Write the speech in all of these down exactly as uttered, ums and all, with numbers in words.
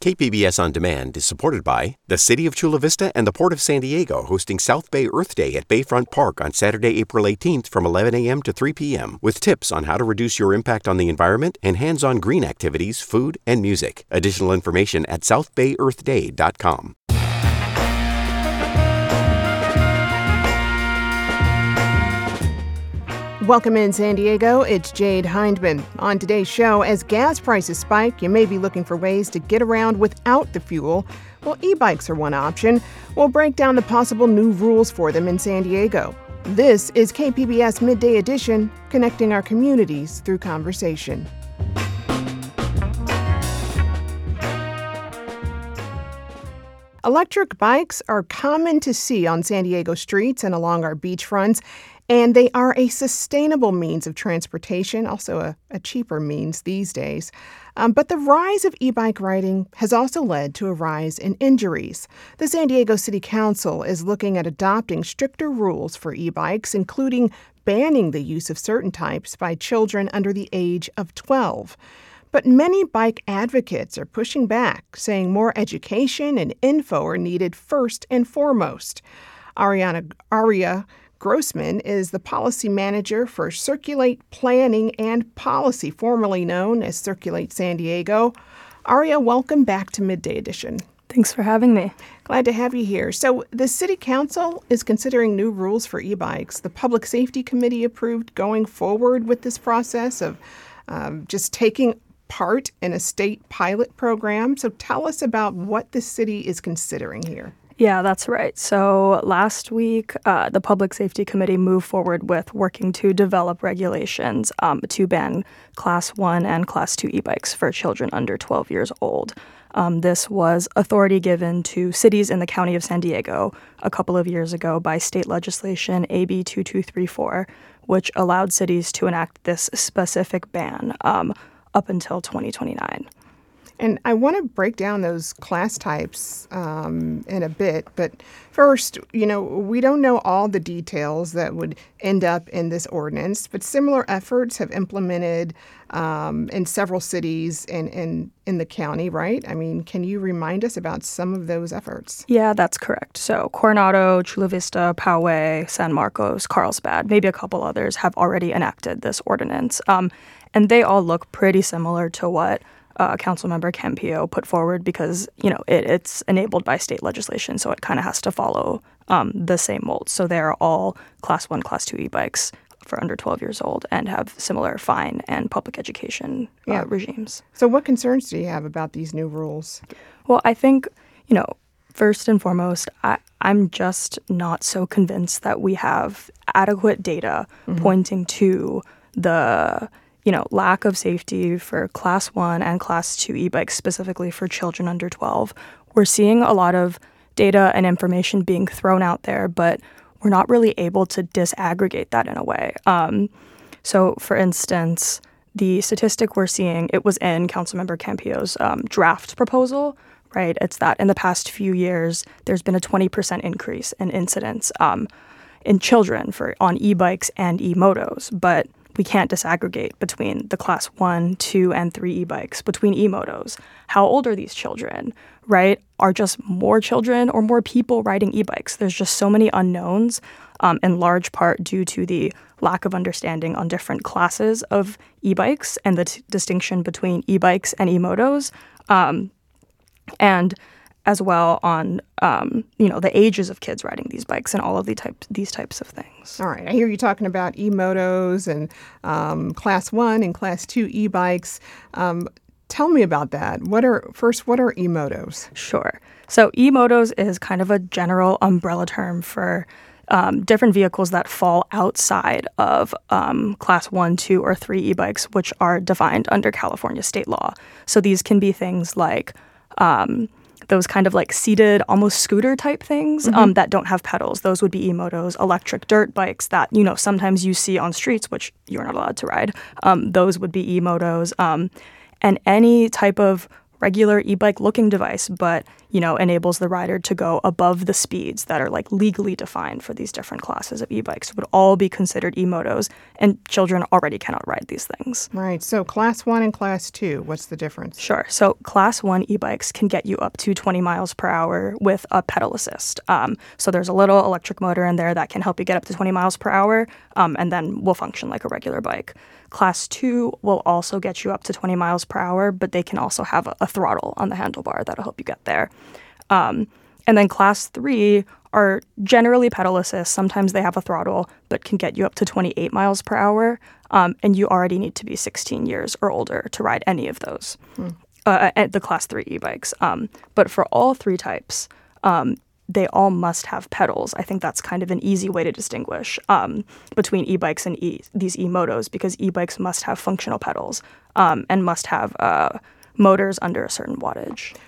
K P B S On Demand is supported by the City of Chula Vista and the Port of San Diego, hosting South Bay Earth Day at Bayfront Park on Saturday, April eighteenth from eleven a.m. to three p.m. with tips on how to reduce your impact on the environment and hands-on green activities, food, and music. Additional information at south bay earth day dot com. Welcome in San Diego, it's Jade Hindman. On today's show, as gas prices spike, you may be looking for ways to get around without the fuel. Well, e-bikes are one option. We'll break down the possible new rules for them in San Diego. This is K P B S Midday Edition, connecting our communities through conversation. Electric bikes are common to see on San Diego streets and along our beachfronts, and they are a sustainable means of transportation, also a, a cheaper means these days. Um, but the rise of e-bike riding has also led to a rise in injuries. The San Diego City Council is looking at adopting stricter rules for e-bikes, including banning the use of certain types by children under the age of twelve. But many bike advocates are pushing back, saying more education and info are needed first and foremost. Ariana Aria Grossman is the policy manager for Circulate Planning and Policy, formerly known as Circulate San Diego. Aria, welcome back to Midday Edition. Thanks for having me. Glad to have you here. So the City Council is considering new rules for e-bikes. The Public Safety Committee approved going forward with this process of um, just taking part in a state pilot program. So tell us about what the city is considering here. Yeah, that's right. So last week, uh, the Public Safety Committee moved forward with working to develop regulations um, to ban Class one and Class two e-bikes for children under twelve years old. Um, this was authority given to cities in the county of San Diego a couple of years ago by state legislation A B two two three four, which allowed cities to enact this specific ban um, up until twenty twenty-nine. And I want to break down those class types um, in a bit. But first, you know, we don't know all the details that would end up in this ordinance, but similar efforts have implemented um, in several cities in, in, in the county, right? I mean, can you remind us about some of those efforts? Yeah, that's correct. So Coronado, Chula Vista, Poway, San Marcos, Carlsbad, maybe a couple others have already enacted this ordinance. Um, and they all look pretty similar to what Uh, Councilmember Campillo put forward because, you know, it, it's enabled by state legislation, so it kind of has to follow um, the same mold. So they're all Class one, Class two e-bikes for under twelve years old and have similar fine and public education uh, yeah. regimes. So what concerns do you have about these new rules? Well, I think, you know, first and foremost, I, I'm just not so convinced that we have adequate data mm-hmm. pointing to the you know, lack of safety for Class one and Class two e-bikes, specifically for children under twelve. We're seeing a lot of data and information being thrown out there, but we're not really able to disaggregate that in a way. Um, so, for instance, the statistic we're seeing, it was in Councilmember Campillo's um, draft proposal, right? It's that in the past few years, there's been a twenty percent increase in incidents um, in children for on e-bikes and e-motos, but we can't disaggregate between the Class one, two, and three e-bikes, between e-motos. How old are these children, right? Are just more children or more people riding e-bikes? There's just so many unknowns, um, in large part due to the lack of understanding on different classes of e-bikes and the t- distinction between e-bikes and e-motos. Um, and as well on, um, you know, the ages of kids riding these bikes and all of the type, these types of things. All right. I hear you talking about e-motos and um, Class one and Class two e-bikes. Um, tell me about that. What are, first, what are e-motos? Sure. So e-motos is kind of a general umbrella term for um, different vehicles that fall outside of um, Class one, two, or three e-bikes, which are defined under California state law. So these can be things like Um, those kind of like seated, almost scooter type things mm-hmm. um, that don't have pedals. Those would be e-motos, electric dirt bikes that, you know, sometimes you see on streets, which you're not allowed to ride. Um, those would be e-motos. Um, and any type of regular e-bike looking device, but, you know, enables the rider to go above the speeds that are like legally defined for these different classes of e-bikes would all be considered e-motos, and children already cannot ride these things. Right. So class one and class two, what's the difference? Sure. So class one e-bikes can get you up to twenty miles per hour with a pedal assist. Um, so there's a little electric motor in there that can help you get up to twenty miles per hour, um, and then will function like a regular bike. Class two will also get you up to twenty miles per hour, but they can also have a, a throttle on the handlebar that'll help you get there. Um, and then class three are generally pedal assist. Sometimes they have a throttle, but can get you up to twenty-eight miles per hour. Um, and you already need to be sixteen years or older to ride any of those, hmm. uh, at the class three e-bikes. Um, but for all three types, um, they all must have pedals. I think that's kind of an easy way to distinguish um, between e-bikes and e- these e-motos, because e-bikes must have functional pedals um, and must have uh, motors under a certain wattage.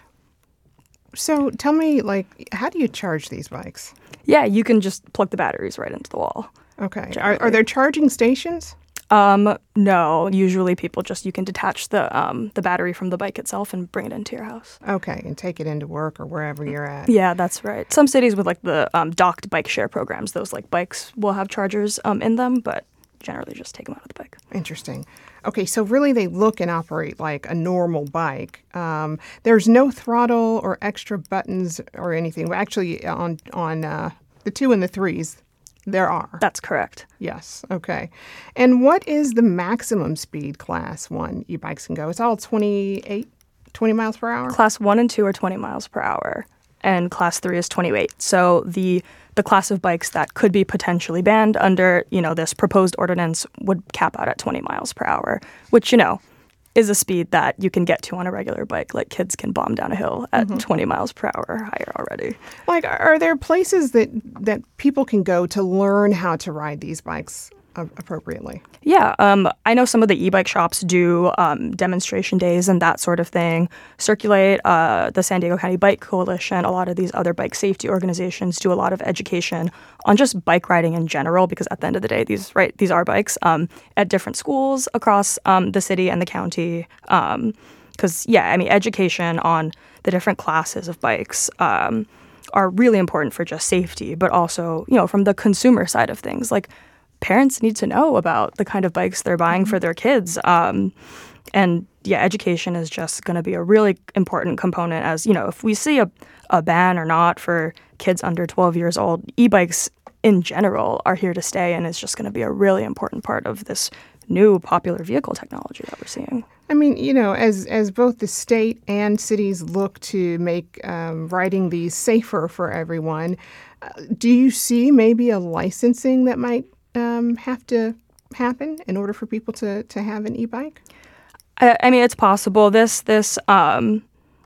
So tell me, like, how do you charge these bikes? Yeah, you can just plug the batteries right into the wall. Okay. Are, are there charging stations? Um, no, usually people just, you can detach the um, the battery from the bike itself and bring it into your house. Okay, and take it into work or wherever you're at. Yeah, that's right. Some cities with like the um, docked bike share programs, those like bikes will have chargers um, in them, but generally just take them out of the bike. Interesting. Okay, so really they look and operate like a normal bike. Um, there's no throttle or extra buttons or anything. Actually, on, on uh, the two and the threes, there are. That's correct. Yes. Okay. And what is the maximum speed class one e-bikes can go? It's all twenty-eight, twenty miles per hour? Class one and two are twenty miles per hour, and class three is twenty-eight. So the the class of bikes that could be potentially banned under, you know, this proposed ordinance would cap out at twenty miles per hour, which, you know, is a speed that you can get to on a regular bike. Like kids can bomb down a hill at mm-hmm. twenty miles per hour or higher already. Like, are there places that, that people can go to learn how to ride these bikes appropriately? Yeah, um, I know some of the e-bike shops do um, demonstration days and that sort of thing. Circulate, uh, the San Diego County Bike Coalition, a lot of these other bike safety organizations do a lot of education on just bike riding in general, because at the end of the day, these right these are bikes um, at different schools across um, the city and the county. Because, um, yeah, I mean, education on the different classes of bikes um, are really important for just safety, but also, you know, from the consumer side of things, like parents need to know about the kind of bikes they're buying for their kids. Um, and yeah, education is just going to be a really important component, as, you know, if we see a, a ban or not for kids under twelve years old, e-bikes in general are here to stay, and it's just going to be a really important part of this new popular vehicle technology that we're seeing. I mean, you know, as as both the state and cities look to make um, riding these safer for everyone, uh, do you see maybe a licensing that might Um, have to happen in order for people to, to have an e-bike? I, I mean, it's possible. This this um,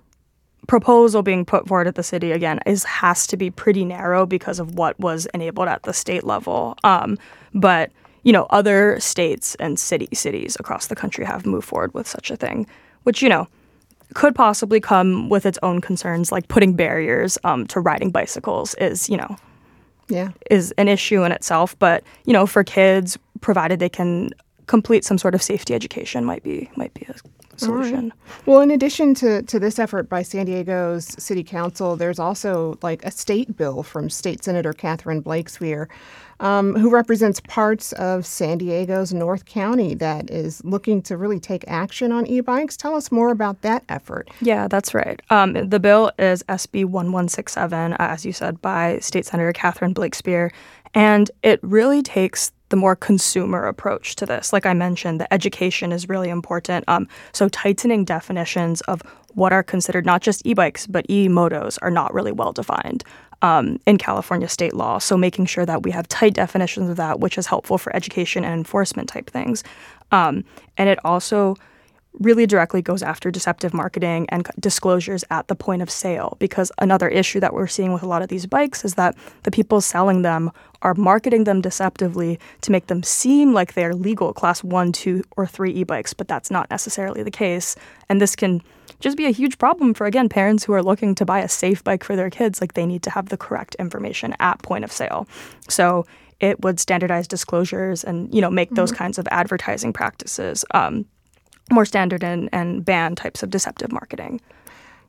proposal being put forward at the city, again, is has to be pretty narrow because of what was enabled at the state level. Um, but, you know, other states and city cities across the country have moved forward with such a thing, which, you know, could possibly come with its own concerns, like putting barriers um, to riding bicycles is, you know, Yeah. is an issue in itself. But, you know, for kids, provided they can complete some sort of safety education, might be might be a solution. Right. Well, in addition to, to this effort by San Diego's City Council, there's also like a state bill from State Senator Catherine Blakespear, um, who represents parts of San Diego's North County that is looking to really take action on e-bikes. Tell us more about that effort. Yeah, that's right. Um, the bill is S B one one six seven, uh, as you said, by State Senator Catherine Blakespear, and it really takes the more consumer approach to this. Like I mentioned, the education is really important. Um, so tightening definitions of what are considered not just e-bikes, but e-motos are not really well defined um, in California state law. So making sure that we have tight definitions of that, which is helpful for education and enforcement type things. Um, and it also really directly goes after deceptive marketing and disclosures at the point of sale, because another issue that we're seeing with a lot of these bikes is that the people selling them are marketing them deceptively to make them seem like they're legal class one, two, or three e-bikes, but that's not necessarily the case. And this can just be a huge problem for, again, parents who are looking to buy a safe bike for their kids. Like, they need to have the correct information at point of sale. So it would standardize disclosures and, you know, make mm-hmm. those kinds of advertising practices um, more standard and, and ban types of deceptive marketing.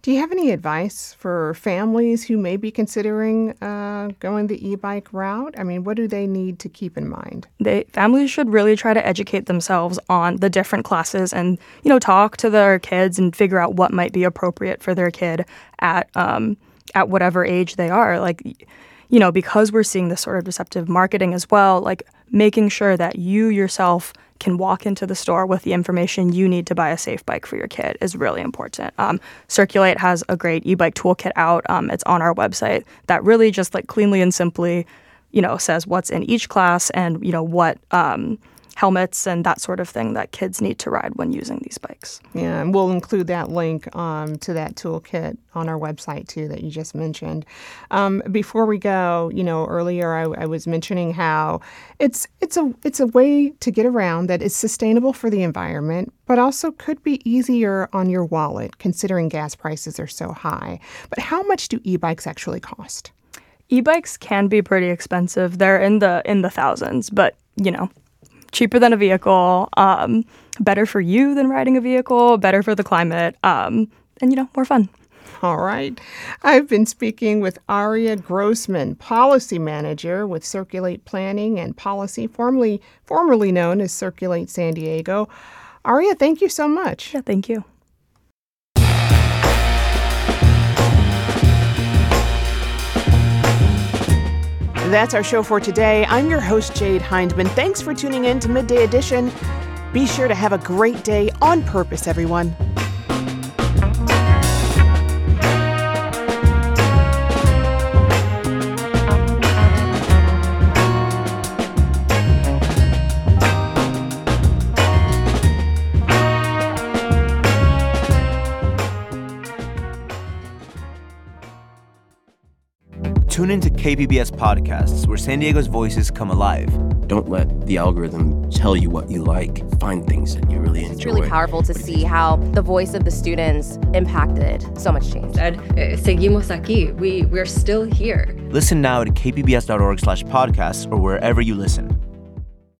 Do you have any advice for families who may be considering uh, going the e-bike route? I mean, what do they need to keep in mind? They families should really try to educate themselves on the different classes and, you know, talk to their kids and figure out what might be appropriate for their kid at um, at whatever age they are. Like, you know, because we're seeing this sort of deceptive marketing as well, like making sure that you yourself can walk into the store with the information you need to buy a safe bike for your kid is really important. Um, Circulate has a great e-bike toolkit out. Um, it's on our website that really just like cleanly and simply, you know, says what's in each class and, you know, what um, helmets and that sort of thing that kids need to ride when using these bikes. Yeah, and we'll include that link um, to that toolkit on our website, too, that you just mentioned. Um, before we go, you know, earlier I, I was mentioning how it's it's a it's a way to get around that is sustainable for the environment, but also could be easier on your wallet, considering gas prices are so high. But how much do e-bikes actually cost? E-bikes can be pretty expensive. They're in the in the thousands, but, you know, cheaper than a vehicle, um, better for you than riding a vehicle, better for the climate, um, and, you know, more fun. All right. I've been speaking with Aria Grossman, Policy Manager with Circulate Planning and Policy, formerly, formerly known as Circulate San Diego. Aria, thank you so much. Yeah, thank you. That's our show for today. I'm your host, Jade Hindman. Thanks for tuning in to Midday Edition. Be sure to have a great day on purpose, everyone. Tune into K P B S Podcasts, where San Diego's voices come alive. Don't let the algorithm tell you what you like. Find things that you really enjoy. It's really powerful to see how the voice of the students impacted so much change. Said, seguimos aquí. We, we're still here. Listen now at k p b s dot org slash podcasts or wherever you listen.